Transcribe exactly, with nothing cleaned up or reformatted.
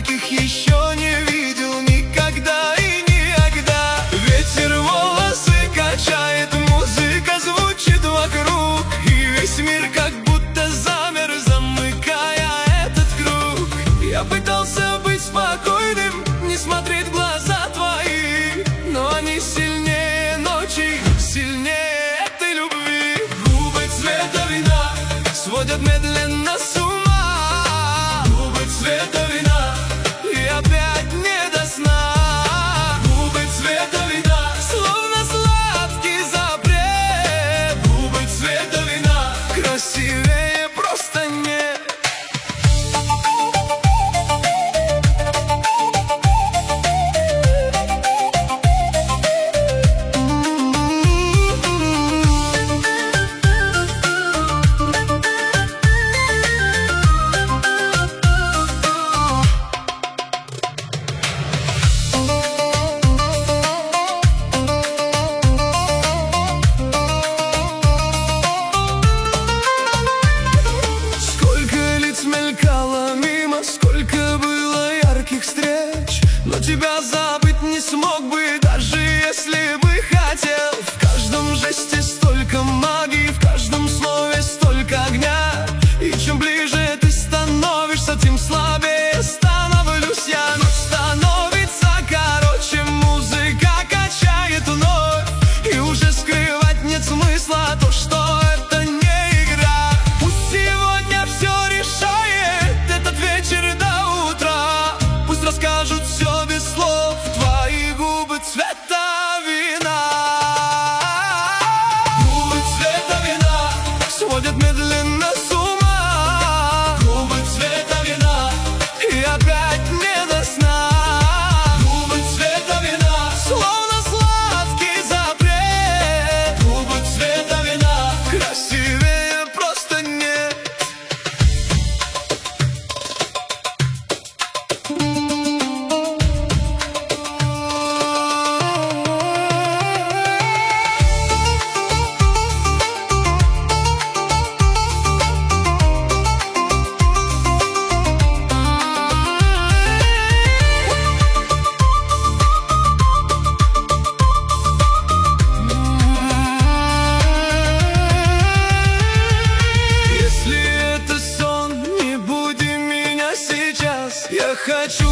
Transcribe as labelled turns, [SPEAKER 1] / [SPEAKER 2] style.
[SPEAKER 1] таких еще не видел никогда и никогда. Ветер волосы качает, музыка звучит вокруг, и весь мир как будто замер, замыкая этот круг. Я пытался быть спокойным, не смотреть в глаза твои, но они сильнее ночи, сильнее этой любви. Губы цвета вина сводят медленно с ума, губы цвета вина, и опять не до сна. Губы цвета вина, словно сладкий запрет, губы цвета вина, красивее просто нет. Мелькало мимо, сколько было ярких встреч, но тебя забыть не смог бы, даже если бы хотел. В каждом жесте столько магии, в каждом слове столько огня, и чем ближе ты становишься, тем слабее становлюсь я. Ночь становится короче, музыка качает вновь, и уже скрывать нет смысла то, что это не игра. Пусть сегодня все решает этот вечер до утра, пусть расскажут все без слов твои губы цвета вина. Губы цвета вина сводят медленно с ума, губы цвета вина, и опять не до сна. Губы цвета вина, словно сладкий запрет, губы цвета вина, красивее просто нет. Я хочу